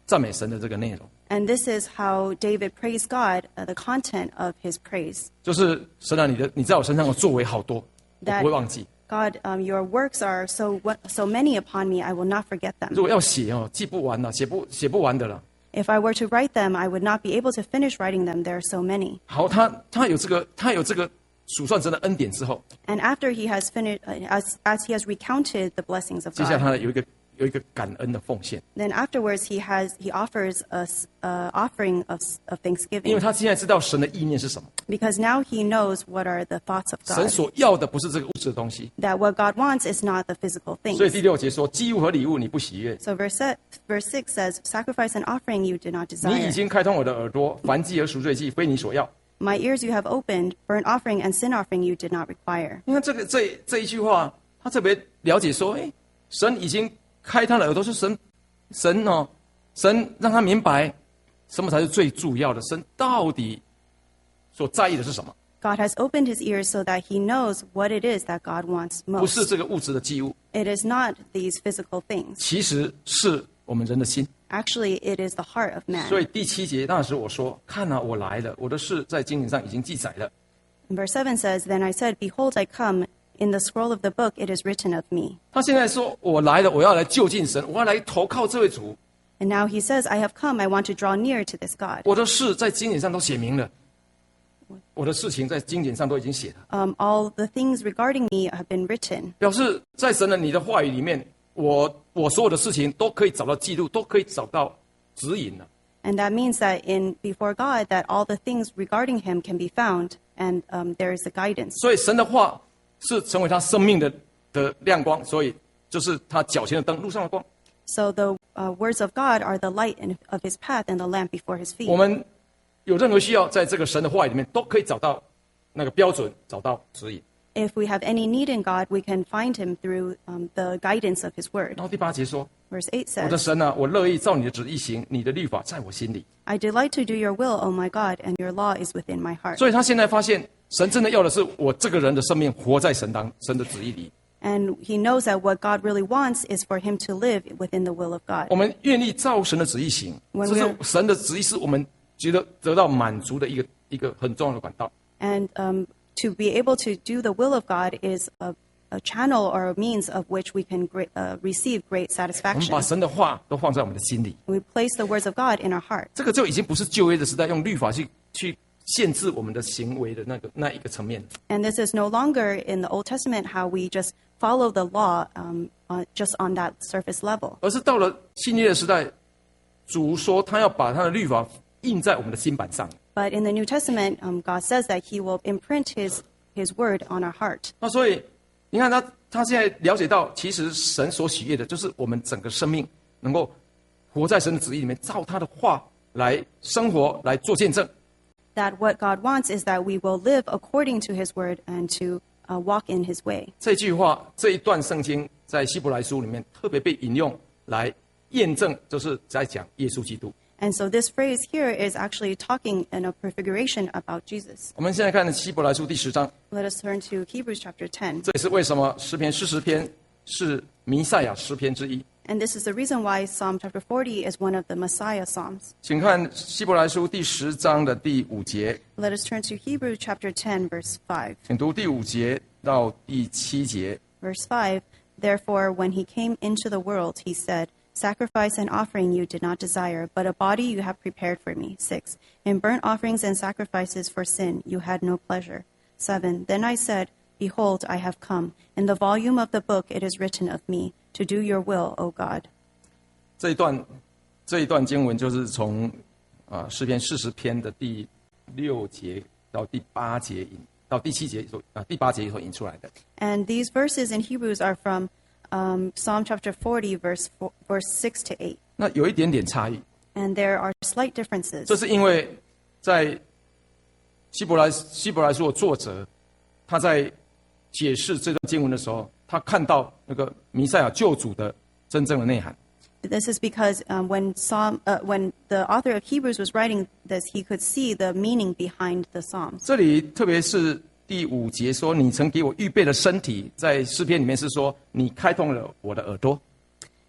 赞美神的这个内容。 And this is how David praised God, uh, the content of his praise. 就是神啊，你的你在我身上的作为好多，我 That 不会忘记。 God, um, your works are so so many upon me, I will not forget 如 them. 果要写哦，记不完了，写不写不完的了。 If I were to write them, I would not be able to finish writing them. There are so many. 好，他他有这个他有这个数算神的恩典之后， And after he has finished, uh, as as he has recounted the blessings of 接下来 God, 他有一个有一个感恩的奉献， then afterwards he has he offers us a offering of of 因为 thanksgiving, 他现在知道神的意念是什么。 because now he knows what are the thoughts of 神 God. 所要的不是这个物质的东西， That what God wants is not the physical 所以 things. 第六节说，祭物和礼物你不喜悦， So verse se- verse six says, "Sacrifice and offering you did not 你已 desire. 经开通我的耳朵，燔祭和赎罪祭非你所要。 My ears you have opened; burnt offering and sin offering you did not require." 你看这个这这一句话，他特别了解说，哎，神已经开他的耳朵，是神神哦，神让他明白什么才是最主要的，神到底所在意的是什么， God has opened his ears so that he knows what it is that God wants 不是 most. 这个物质的祭物， It is not these physical things. 其实是我们人的心。 Actually, it is the heart of 所以 man. 第七节那时我说，看啊，我来了，我的事在经典上已经记载了。 And verse seven says, "Then I said, Behold, I come. In the scroll of the book, it is written of me." 他现在说，我来了，我要来就近神，我要来投靠这位主。 And now he says, "I have come. I want to draw near to this God." 我的事在经典上都写明了，我的事情在经典上都已经写了， Um, all the things regarding me have been written. 表示在神的你的话语里面，我我所有的事情都可以找到记录，都可以找到指引了。 And that means that in before God, that all the things regarding him can be found, and um, there is a guidance. 所以神的话是成为他生命的的亮光，所以就是他脚前的灯，路上的光。 So the uh, words of God are the light in, of his path and the lamp before his 我 feet. 们有任何需要，在这个神的话语里面都可以找到那个标准，找到指引。 If we have any need in God, we can find him through um, the guidance of his word. 然后第八节说： Verse eight 我的 says, 神啊，我乐意照你的旨意行，你的律法在我心里。 "I delight to do your will, O my God, and your law is within my heart." 所以他现在发现，神真的要的是我这个人的生命活在神当神的旨意里。 And he knows that what God really wants is for him to live within the will of God. 我们愿意照神的旨意行， When 这是 we're- 神的旨意，是我们觉得得到满足的一个一个很重要的管道。 And um, to be able to do the will of God is a, a channel or a means of which we can great, uh, receive great 我们 satisfaction. 把神的话都放在我们的心里， We place the words of God in our heart. 这个就已经不是旧约的时代用律法去去限制我们的行为的那个那一个层面。 And this is no longer in the Old Testament how we just follow the law um, uh, just on that surface level. 而是到了新约的时代，主说他要把他的律法印在我们的心板上。 But in the New Testament, um, God says that he will imprint his, his word on our heart. 那所以你看他他现在了解到，其实神所喜悦的就是我们整个生命能够活在神的旨意里面，照他的话来生活，来做见证。 That what God wants is that we will live according to his word and to uh, walk in his way. 这句话这一段圣经在希伯来书里面特别被引用来验证，就是在讲耶稣基督。 And so this phrase here is actually talking in a prefiguration about Jesus. 我们现在看希伯来书第十章， Let us turn to Hebrews chapter ten. 这也是为什么诗篇四十篇是弥赛亚诗篇之一。 And this is the reason why Psalm chapter forty is one of the Messiah Psalms. 请看希伯来书第十章的第五节， Let us turn to Hebrews chapter ten, verse five. 请读第五节到第七节。 Verse five, "Therefore, when he came into the world, he said, Sacrifice and offering you did not desire, but a body you have prepared for me. Six, in burnt offerings and sacrifices for sin you had no pleasure. Seven, then I said, Behold, I have come. In the volume of the book it is written of me, to do your will, O God." 这一段这一段经文就是从啊诗篇四十篇的第六节到第八节引到第七节所啊第八节所引出来的。 And these verses in Hebrews are from um, Psalm chapter forty, verse, four, verse six to eight. 那有一点点差异， And there are slight differences. 这是因为在希伯来希伯来书的作者他在解释这段经文的时候，他看到那个弥赛亚救主的真正的内涵。 This is because um, when, Psalm, uh, when the author of Hebrews was writing this, he could see the meaning behind the Psalms. 这里特别是第五节说：“你曾给我预备了身体。”在诗篇里面是说：“你开通了我的耳朵。”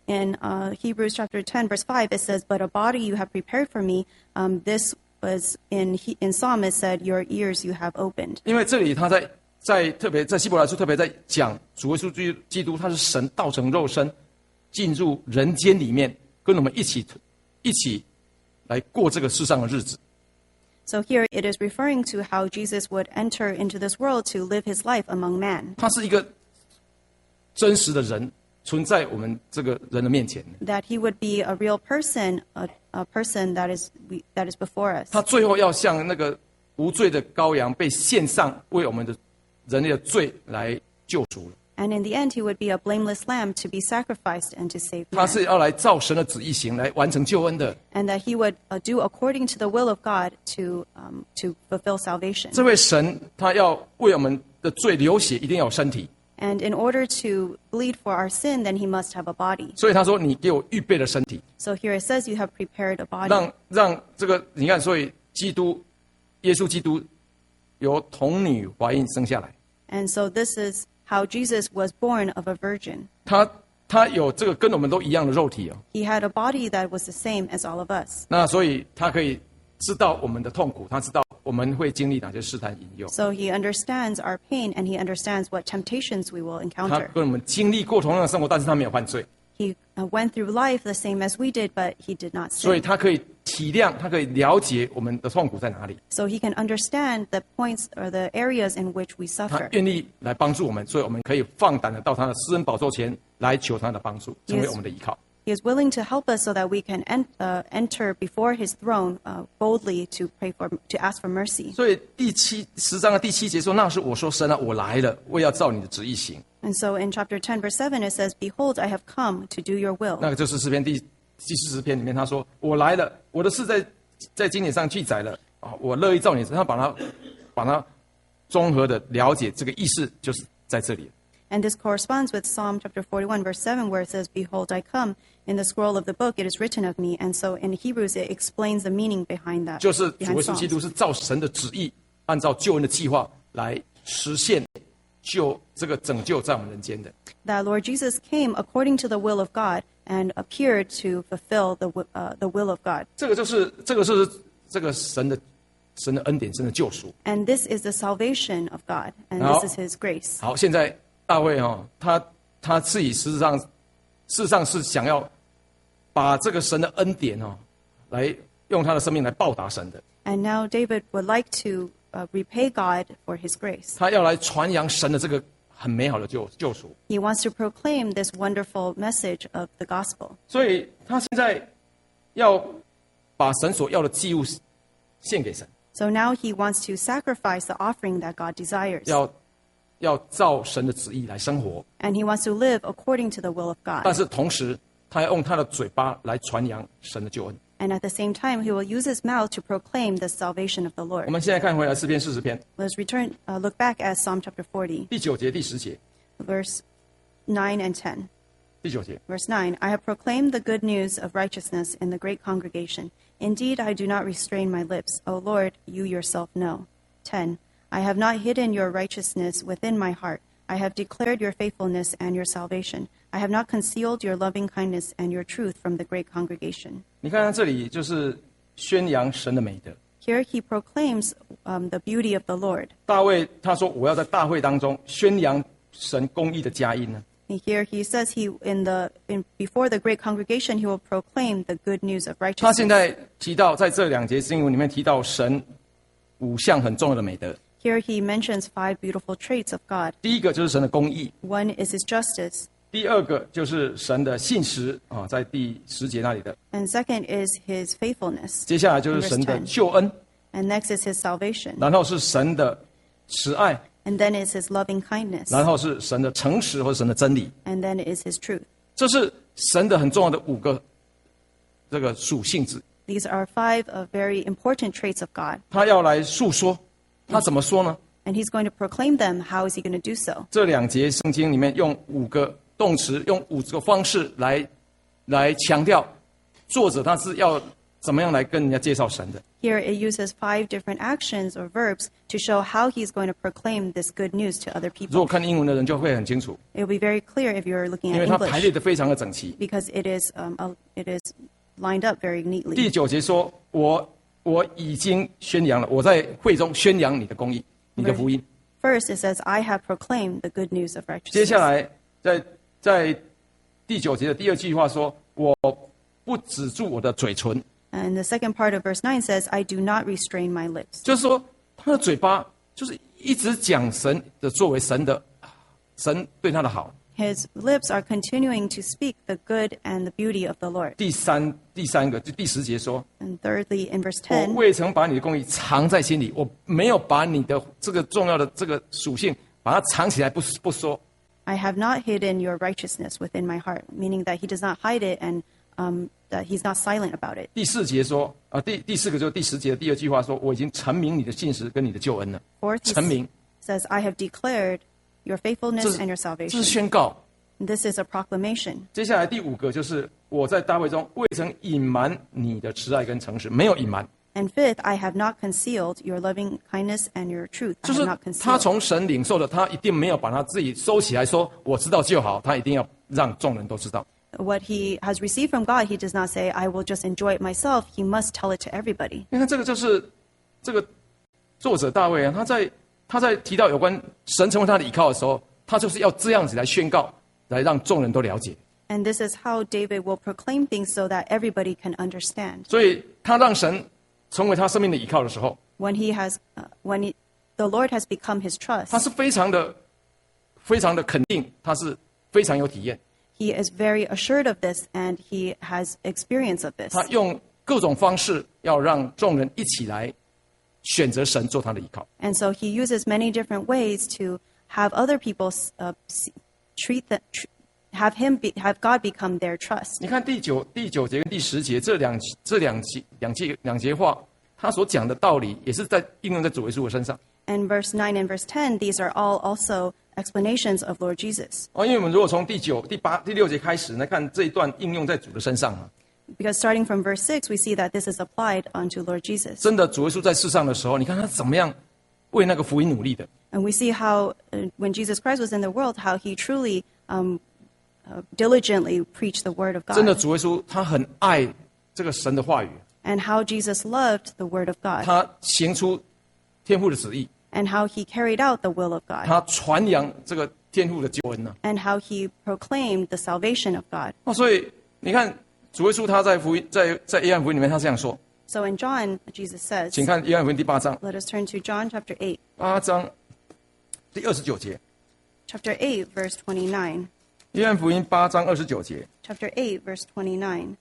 in uh, Hebrews chapter ten, verse five, it says, "But a body you have prepared for me." Um, this was in in Psalm it said, "Your ears you have opened." 因为这里他在在特别在希伯来书特别在讲主耶稣基基督，他是神道成肉身，进入人间里面，跟我们一起一起来过这个世上的日子。 So here it is referring to how Jesus would enter into this world to live his life among man. 他是一个真实的人，存在我们这个人的面前。 That he would be a real person, a, a person that is we, that is before us. 他最后要像那个无罪的羔羊被献上，为我们的人类的罪来救赎了。 And in the end, he would be a blameless lamb to be sacrificed and to save 他 man. 是要来照神的旨意行，来完成救恩的。 And that he would uh, do according to the will of God to um, to fulfill salvation. 这位神他要为我们的罪流血，一定要有身体。 And in order to bleed for our sin, then he must have a body. 所以他说：“你给我预备了身体， So here it says you have prepared a body. 让让这个你看，所以基督，耶稣基督由童女怀孕生下来， And so this is how Jesus was born of a virgin. 他他有这个跟我们都一样的肉体哦。 He had a body that was the same as all of us. 那所以他可以知道我们的痛苦，他知道我们会经历哪些试探引诱， So he understands our pain and he understands what temptations we will 他 encounter. 跟我们经历过同样的生活，但是他没有犯罪， He uh, went through life the same as we did, but he did not 所以 sin. 他可以体谅，他可以了解我们的痛苦在哪里， So he can understand the points or the areas in which we 他 suffer. 愿意来帮助我们，所以我们可以放胆的到他的施恩宝座前来求他的帮助，成为 Yes. 我们的依靠。 He is willing to help us so that we can en- uh, enter before his throne uh, boldly to pray for, to ask for mercy. 所以第七十章的第七节说：“那是我说神啊，我来了，我要照你的旨意行。 And so in chapter ten, verse seven, it says, "Behold, I have come to do your will." 那个就是诗篇第第四十篇里面他说：“我来了，我的事在在经典上记载了啊，我乐意照你。”他把它把它综合的了解这个意思，就是在这里。 And this corresponds with Psalm chapter forty-one, verse seven, where it says, "Behold, I come. In the scroll of the book, it is written of me." And so in Hebrews, it explains the meaning behind that. 就是主耶 behind 稣基 Psalms. 督是照神的旨意，按照救恩的计划来实现救这个拯救在我们人间的。 That Lord Jesus came according to the will of God and appeared to fulfill the wi- uh, the will of God. 这个就是这个是这个神的神的恩典，神的救赎。 And this is the salvation of God, and Now- this is His grace. 好，现在大卫哈、哦，他他自己事实上事实上是想要把这个神的恩典哦，来用他的生命来报答神的。 And now David would like to uh, repay God for His grace. 他要来传扬神的这个很美好的救救赎， He wants to proclaim this wonderful message of the gospel. 所以他现在要把神所要的祭物献给神， So now he wants to sacrifice the offering that God desires. 要要照神的旨意来生活， And he wants to live according to the will of 但 God. 是同时他要用他的嘴巴来传扬神的救恩。 And at the same time, he will use his mouth to proclaim the salvation of the 我 Lord. 们现在看回来诗篇四十篇 Let's return, uh, look back at Psalm chapter forty, 第九节、第十节、 verse nine and ten. 第九节。 Verse nine, "I have proclaimed the good news of righteousness in the great congregation. Indeed, I do not restrain my lips. O Lord, you yourself know." ten, "I have not hidden your righteousness within my heart. I have declared your faithfulness and your salvation. I have not concealed your loving kindness and your truth from the great congregation." 你看看这里就是宣扬神的美德。 Here he proclaims um, the beauty of the Lord. 大卫他说：“我要在大会当中宣扬神公义的佳音呢。 And here he says he in the in, before the great congregation he will proclaim the good news of 他现 righteousness. 在提到在这两节经文里面提到神五项很重要的美德， Here he mentions five beautiful traits of God. 第一个就是神的公义， One is his justice, 第二个就是神的信实啊，在第十节那里的， and second is his faithfulness, 接下来就是神的救恩， and next is his salvation, 然后是神的慈爱， and then is his loving kindness, 然后是神的诚实或者神的真理， and then is his truth. 这是神的很重要的五个这个属性质。 These are five uh, very important traits of God, 他要来诉说，他怎么说呢？ and he's going to proclaim them. How is he going to do so? 这两节圣经里面用五个动词，用五个方式来来强调，作者他是要怎么样来跟人家介绍神的。 Here it uses five different actions or verbs to show how he's going to proclaim this good news to other 如果 people. 看英文的人就会很清楚， It will be very clear if you're looking 因 at 为它排 English 列的非常的整齐。 because it is um, a- it is lined up very 第 neatly. 九节说：“我我已经宣扬了，我在会中宣扬你的公义，你的福音。” First, it says, "I have proclaimed the good news of 接 righteousness." 下来在在第九节的第二句话说：“我不止住我的嘴唇。” And the second part of verse nine says, "I do not restrain my lips." 就是说，他的嘴巴就是一直讲神的作为，神的神对他的好。 His lips are continuing to speak the good and the beauty of the Lord. 第三第三个就第十节说 And thirdly, in verse：“ 我 ten, 未曾把你的公义藏在心里，我没有把你的这个重要的这个属性把它藏起来不不说。” "I have not hidden your righteousness within my heart," meaning that he does not hide it and um, that he's not silent about it. 第四节说啊，第第四个就是第十节的第二句话说：“我已经陈明你的信实跟你的救恩了。” Fourth, he 陈明， says, "I have declared your 这 faithfulness 是 and your 这是 salvation." 宣告。 This is a proclamation. 接下来第五个就是我在大卫中未曾隐瞒你的慈爱跟诚实，没有隐瞒， And fifth, "I have not concealed your loving kindness and your truth." I 就 have 是 not 他 concealed. 从神领受的，他一定没有把他自己收起来说我知道就好，他一定要让众人都知道。 What he has received from God, he does not say, "I will just enjoy it myself." He must tell it to everybody. 你看这个就是这个作者大卫啊，他在他在提到有关神成为他的依靠的时候，他就是要这样子来宣告，来让众人都了解。 And this is how David will proclaim things so that everybody can understand. 所以他让神成为他生命的依靠的时候， When he has, uh, when he, the Lord has become his 他 trust, 是非常的非常的肯定，他是非常有体验。 he is very assured of this and he has experience of this. 他用各种方式要让众人一起来选择神做他的依靠。 And so he uses many different ways to have other people uh, treat the, tr- have him be, have God become their trust. 你看第九第九节跟第十节这两这两节两节两节话，他所讲的道理也是在应用在主耶稣的身上。 And verse nine and verse ten, these are all also explanations of Lord Jesus. 哦，因为我们如果从第九、第八、第六节开始来看这一段应用在主的身上啊， Because starting from verse six, we see that this is applied unto Lord Jesus. 真的主耶稣在世上的时候，你看他怎么样为那个福音努力的。 And we see how, uh, when Jesus Christ was in the world, how he truly um, uh, diligently preached the word of 真的 God. 主耶稣他很爱这个神的话语， And how Jesus loved the word of God. 他行出天父的旨意， And how he carried out the will of God. 他传扬这个天父的救恩呢、 And how he proclaimed the salvation of God. 哦，所以你看主耶稣他在福音在在约翰福音里面他这样说， So in John, Jesus says, 请看约翰福音第八章 let us turn to John chapter eight. 八章第二十九节， Chapter eight, verse twenty-nine. 约翰福音八章二十九节， Chapter eight, verse twenty-nine.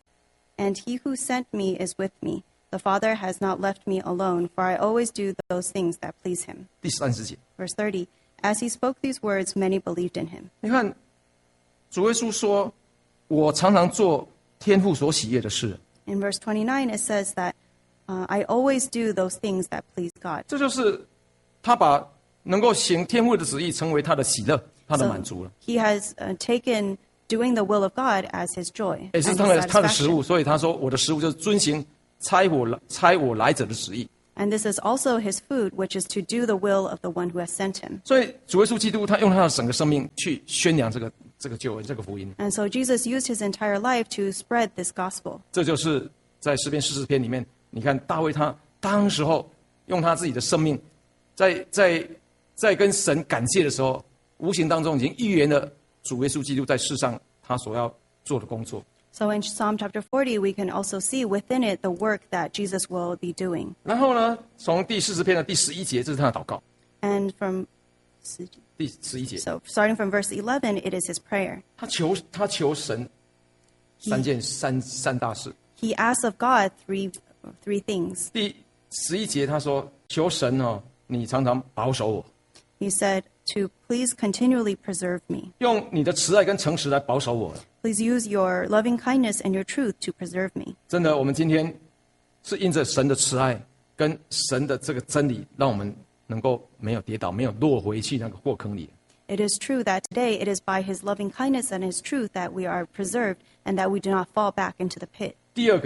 And he who sent me is with me. The Father has not left me alone, for I always do those things that please him. 第三十节。 Verse thirty. As he spoke these words, many believed in him. 你看主耶稣说，我常常做天父所喜悦的事， In verse twenty-nine, it says that uh, I always do those things that please God. 这就是他把能够行天父的旨意成为他的喜乐，他的 So 满足了， he has uh, taken doing the will of God as his joy 也 and 是 his 他的他的食 satisfaction. 物。所以他说，我的食物就是遵行差我来差我来者的旨意。 And this is also his food, which is to do the will of the one who has sent him. 所以主耶稣基督他用他的整个生命去宣扬这个这个救恩这个福音， And so Jesus used his entire life to spread this gospel. 这就是在诗篇四十篇里面，你看大卫他当时候用他自己的生命，在在在跟神感谢的时候，无形当中已经预言了主耶稣基督在世上他所要做的工作。 So in Psalm chapter forty, we can also see within it the work that Jesus will be doing. 然后呢，从第四十篇的第十一节，这是他的祷告。 And from 第十一节， so starting from verse eleven, it is his prayer. 他求他求神三件三三大事。 He asks of God three three things. 第十一节他说：“求神哦，你常常保守我， He said to please continually preserve me. 用你的慈爱跟诚实来保守我。” Please use your loving kindness and your truth to preserve me. 真的，我们今天是因着神的慈爱跟神的这个真理，让我们能够没有跌倒，没有落回去那个祸坑里。 It is true that today it is by his loving kindness and his truth that we are preserved and that we do not fall back into the pit. 第二个，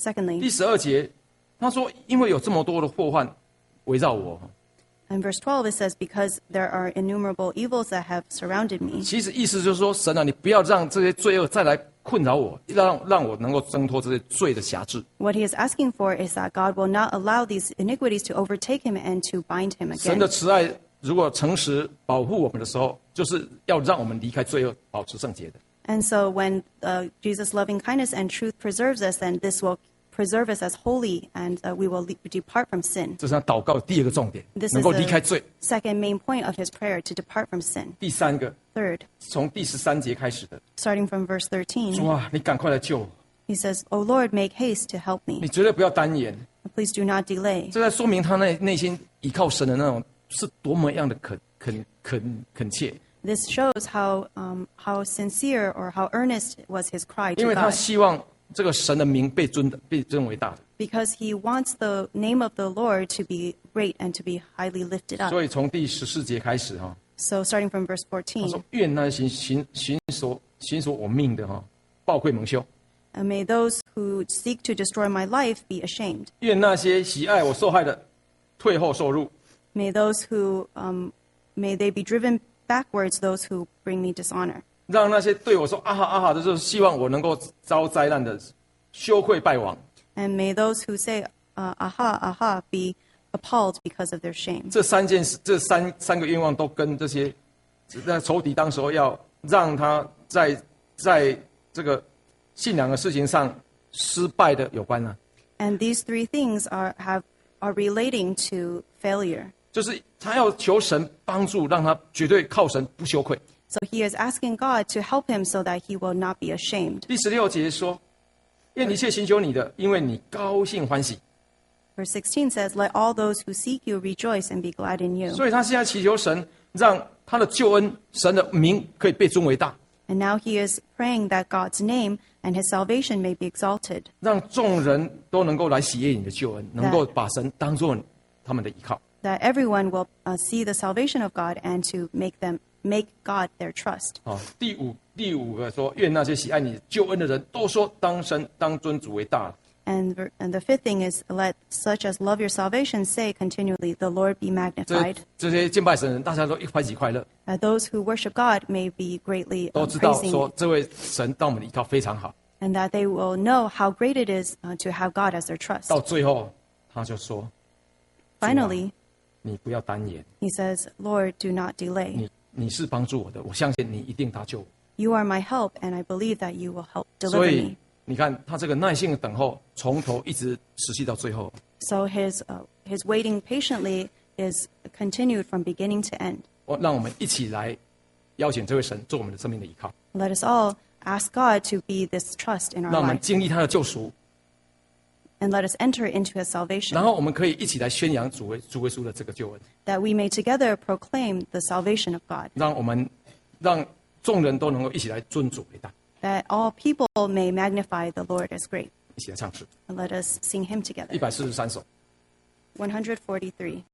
Secondly, 第十二节，他说：“因为有这么多的祸患围绕我。” in verse twelve it says, because there are innumerable evils that have surrounded me. 其实意思就是说，神啊，你不要让这些罪恶再来困扰我，让让我能够挣脱这些罪的辖制。 What he is asking for is that God will not allow these iniquities to overtake him and to bind him 神 again. 的慈爱如果诚实保护我们的时候，就是要让我们离开罪恶，保持圣洁的。 And so when uh, Jesus' loving kindness and truth preserves us, then this will preserve us as holy, and uh, we will le- depart from sin. 这是他祷告的第二个重点， This 能 is 够离开 the 罪。 second main point of his prayer, to depart from sin. 第三个， Third, 从第十三节开始的， starting from verse 主 thirteen, 啊，你赶快来救我， he says, O Lord, make haste to help 你 me. 绝对不要单言。 Please do not delay. 这在说明他内内心依靠神的那种是多么样的恳恳恳恳切， This shows how um, how sincere or how earnest was his cry 因 to 为他 God, 希望这个神的名被尊的被尊为大的。 because he wants the name of the Lord to be great and to be highly lifted up. 所以从第十四节开始哈， So starting from verse 他 fourteen, 说：“愿那行行行所行所我命的哈，暴愧蒙羞； and may those who seek to destroy my life be ashamed. 愿那些喜爱我受害的退后受辱。 May those who um, may they be driven backwards, those who bring me dishonor. 让那些对我说啊哈啊哈的，就是希望我能够遭灾难的，羞愧败亡。 And may those who say, uh, aha, aha, be appalled because of their shame. 这三件事，这三三个愿望都跟这些那仇敌当时候要让他在在这个信仰的事情上失败的有关啊。 And these three things are have are relating to failure. 就是他要求神帮助，让他绝对靠神不羞愧。 So he is asking God to help him so that he will not be ashamed. 第十六节说：“愿一切寻求你的，因为你高兴欢喜。 Verse sixteen says, Let all those who seek you rejoice and be glad in ” you. 所以他现在祈求神，让他的救恩、神的名可以被尊为大， And now he is praying that God's name and his salvation may be exalted, 让众人都能够来喜悦你的救恩，能够把神当作他们的依靠。 that everyone will uh, see the salvation of God and to make them make God their trust. 好，第五第五个说：“愿那些喜爱你救恩的人都说，当神当尊主为大。” And, ver- and the fifth thing is, let such as love your salvation say continually, the Lord be 这 magnified. 这些敬拜神的人，大家都一欢喜快乐， That those who worship God may be greatly 都 uh, 知道 praising 说这位神当我们的依靠非常好。 and that they will know how great it is uh, to have God as their trust. 到最后，他就说 Finally, 你不要单言， he says, Lord, do not delay. 你你是帮助我的，我相信你一定搭救我。 You are my help, and I believe that you will help 所 deliver 以 me. 你看他这个耐心的等候，从头一直持续到最后。 So his, uh, his waiting patiently is continued from beginning to end. 我让我们一起来邀请这位神做我们的生命的依靠， Let us all ask God to be this trust in our 让我们 life, 经历他的救赎， and let us enter into his salvation, 然后我们可以一起来宣扬主为主耶稣的这个救恩， that we may together proclaim the salvation of God, 让我们让众人都能够一起来尊主为大， that all people may magnify the Lord as great. 一起来唱诗 And let us sing him 一 together. 百四十三首。 one forty-three.